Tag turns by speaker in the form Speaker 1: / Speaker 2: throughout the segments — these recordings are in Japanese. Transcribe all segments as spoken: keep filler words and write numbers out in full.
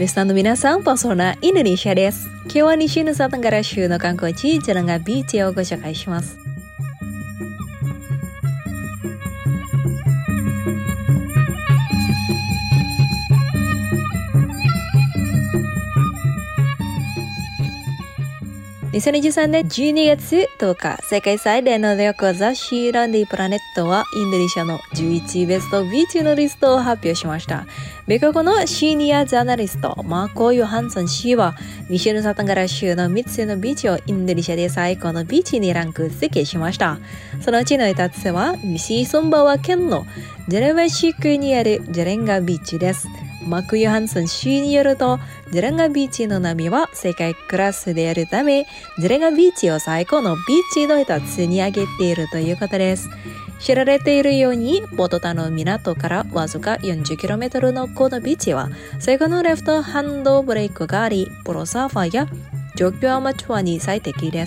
Speaker 1: リスナーの皆さん、パーソナインドネシアです。今日は西ヌサタンガラ州の観光地、ジャランガビーチをご紹介します。にせんにじゅうさんねんじゅうにがつとおか、世界最大の旅行雑誌ランディプラネットはインドネシアのじゅういちベストビーチのリストを発表しました。米国のシニアジャーナリストマーコ・ヨハンソン氏は西ヌサタンガラ州のみっつのビーチをインドネシアで最高のビーチにランク付けしました。そのうちのふたつは西ソンバワ県のジェレワシ区にあるジェレンガビーチです。マーク・ヨハンソン氏によると、ジェレンガビーチの波は世界クラスであるため、ジェレンガビーチを最高のビーチの一つに挙げているということです。知られているように、ポトタの港からわずか よんじゅっキロメートル のこのビーチは、最高のレフトハンドブレイクがあり、プロサーファーや上級アマチュアに最適です。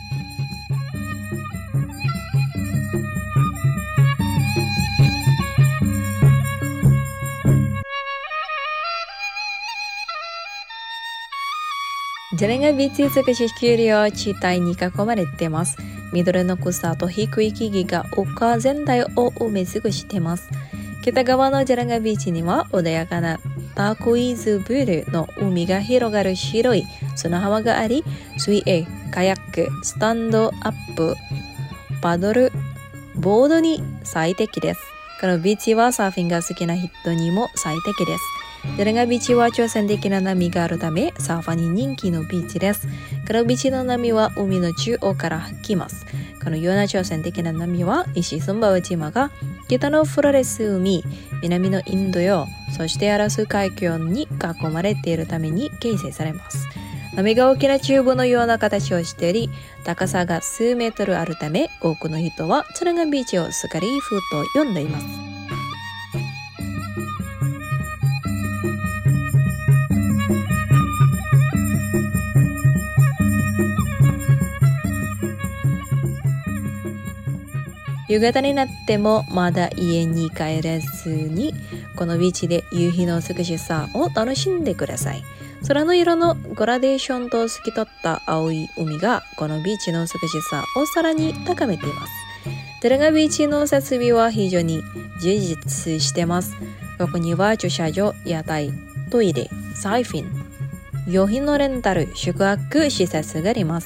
Speaker 1: ジェレンガビーチ美しい丘陵地帯に囲まれています。緑の草と低い木々が丘全体を埋め尽くしています。北側のジェレンガビーチには穏やかなターコイズブルーの海が広がる白い砂浜があり、水泳、カヤック、スタンドアップ、パドル、ボードに最適です。このビーチはサーフィンが好きな人にも最適です。ジェレンガビーチは挑戦的な波があるため、サーファーに人気のビーチです。このビーチの波は海の中央から吹きます。このような挑戦的な波は、西ソンバワ島が北のフロレス海、南のインド洋、そしてアラス海峡に囲まれているために形成されます。波が大きなチューブのような形をしており、高さが数メートルあるため、多くの人はジェレンガビーチをスカリーフと呼んでいます。夕方になってもまだ家に帰れずに、このビーチで夕日の美しさを楽しんでください。空の色のグラデーションと透き通った青い海がこのビーチの美しさをさらに高めています。ジェレンガビーチの設備は非常に充実しています。ここには駐車場、屋台、トイレ、サーフィン、用品のレンタル、宿泊施設があります。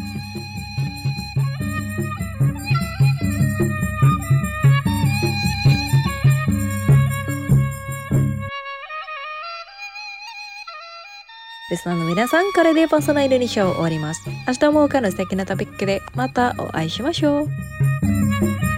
Speaker 1: リスナーの皆さん、これでパーソナルインドネシアを終わります。明日も他の素敵なトピックでまたお会いしましょう。